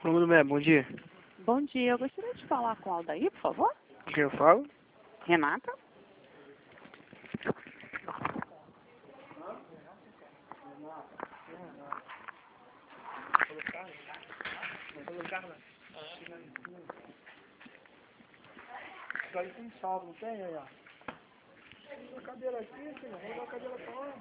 Vamos bem, bom dia. Bom dia, eu gostaria de falar com a Aldair, por favor. Quem eu falo? Renata? Isso aí tem salvo, não tem, aí, ó? A cadeira aqui, filho, vou dar a cadeira pra lá.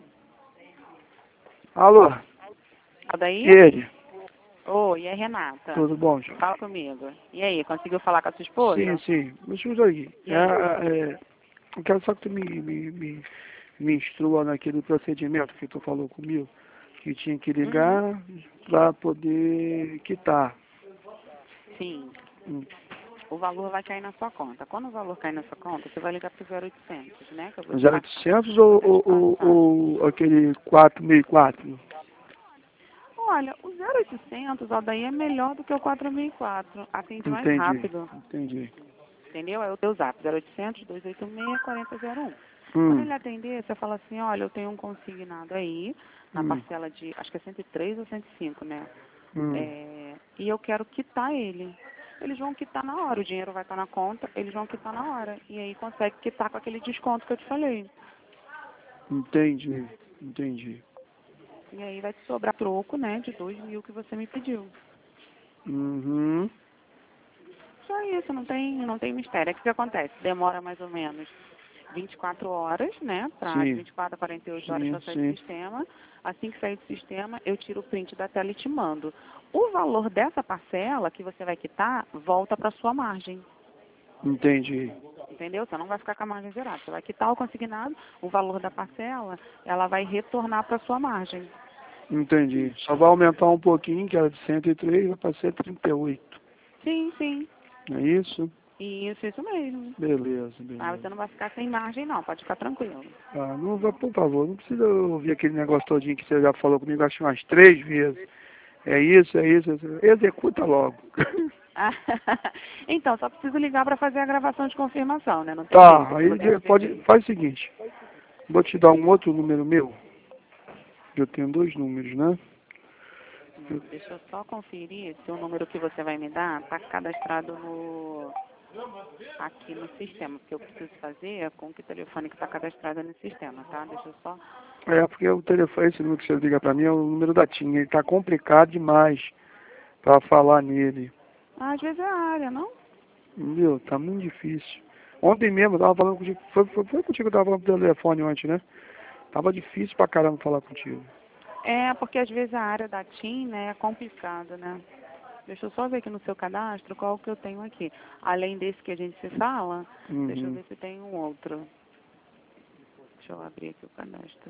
Alô? E Aldair? ele? Oi, é Renata. Tudo bom, João? Fala comigo. E aí, conseguiu falar com a sua esposa? Sim, sim. Me ajuda aí. E aí? Eu quero só que tu me instrua naquele procedimento que tu falou comigo, que tinha que ligar para poder quitar. Sim. Hum. O valor vai cair na sua conta. Quando o valor cair na sua conta, você vai ligar para o 0800, né? Que eu vou te 0800 ou aquele 464? Olha, o 0800, Aldair, é melhor do que o 4004. Atende mais rápido. Entendi. Entendeu? É o teu zap, 0800 286 4001. Quando Hum, ele atender, você fala assim, olha, eu tenho um consignado aí, na parcela de, acho que é 103 ou 105, né? E eu quero quitar ele. Eles vão quitar na hora, o dinheiro vai estar na conta, eles vão quitar na hora. E aí consegue quitar com aquele desconto que eu te falei. entendi. E aí vai te sobrar troco, né, de 2.000 que você me pediu. Uhum. Só isso, não tem mistério. É que o que acontece? Demora mais ou menos 24 horas, né? De Sim, 24 a 48 horas para sair do sim. sistema. Assim que sair do sistema, eu tiro o print da tela e te mando. O valor dessa parcela que você vai quitar volta para sua margem. Entendi. Entendeu? Você não vai ficar com a margem zerada. Você vai quitar o consignado, o valor da parcela, ela vai retornar para sua margem. Entendi. Só vai aumentar um pouquinho, que era de 103, vai para 138. Sim, sim. É isso? Isso mesmo. Beleza. Ah, você não vai ficar sem margem, não. Pode ficar tranquilo. Ah, não vai, por favor, não precisa ouvir aquele negócio todinho que você já falou comigo, acho que umas 3 vezes. É isso. Executa logo. Então, só preciso ligar para fazer a gravação de confirmação, né? Não tem jeito. Tá, aí faz o seguinte. Vou te dar um outro número meu. Eu tenho 2 números, né? Deixa eu só conferir se o número que você vai me dar está cadastrado aqui no sistema, porque eu preciso fazer com que telefone que está cadastrado no sistema, tá? Deixa eu só... É, porque o telefone, esse número que você liga pra mim é o número da TIM. Ele tá complicado demais pra falar nele. Ah, às vezes é a área, não? Entendeu? Tá muito difícil. Ontem mesmo eu tava falando contigo. Foi contigo que eu tava falando pelo telefone ontem, né? Tava difícil pra caramba falar contigo. É, porque às vezes a área da TIM, né, é complicada, né? Deixa eu só ver aqui no seu cadastro qual que eu tenho aqui. Além desse que a gente se fala, deixa eu ver se tem um outro. Deixa eu abrir aqui o cadastro.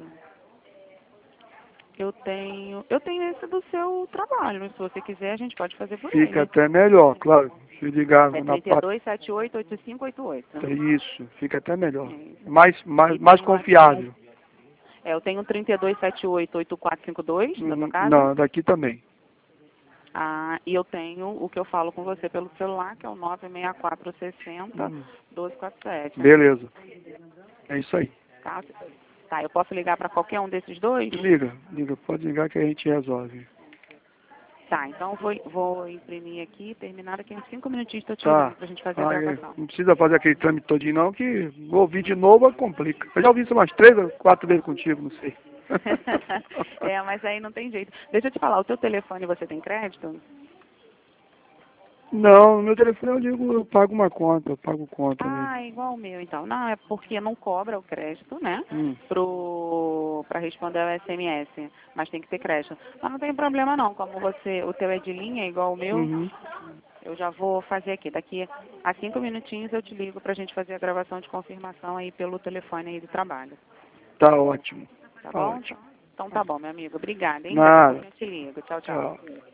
Eu tenho esse do seu trabalho. Se você quiser, a gente pode fazer por Fica ele. até melhor, claro. Se ligar É na parte. 32788588. É isso, fica até melhor. É. E Mais tenho aqui, confiável. eu tenho 32788452 da sua casa. Não, daqui também. Ah, e eu tenho o que eu falo com você pelo celular, que é o 96460 1247. Beleza. É isso aí. Tá? Tá, eu posso ligar para qualquer um desses dois? Liga, pode ligar que a gente resolve. Tá, então vou imprimir aqui, terminar aqui em 5 minutinhos, estou te Tá. ligando pra gente fazer a gravação. Não precisa fazer aquele trâmite todinho não, que ouvir de novo complica. Eu já ouvi isso umas 3 ou 4 vezes contigo, não sei. É, mas aí não tem jeito. Deixa eu te falar, o teu telefone você tem crédito? Não, no meu telefone eu ligo, eu pago conta mesmo. Ah, é igual o meu, então. Não, é porque não cobra o crédito, né? Pra responder ao SMS, mas tem que ter crédito. Mas não tem problema não, como o teu é de linha, igual o meu, eu já vou fazer aqui. Daqui a 5 minutinhos eu te ligo pra gente fazer a gravação de confirmação aí pelo telefone aí do trabalho. Tá ótimo. Tá bom? Então tá bom, meu amigo. Obrigada, hein? Daqui a Nada. pouco eu te ligo. Tchau, tchau. Tchau.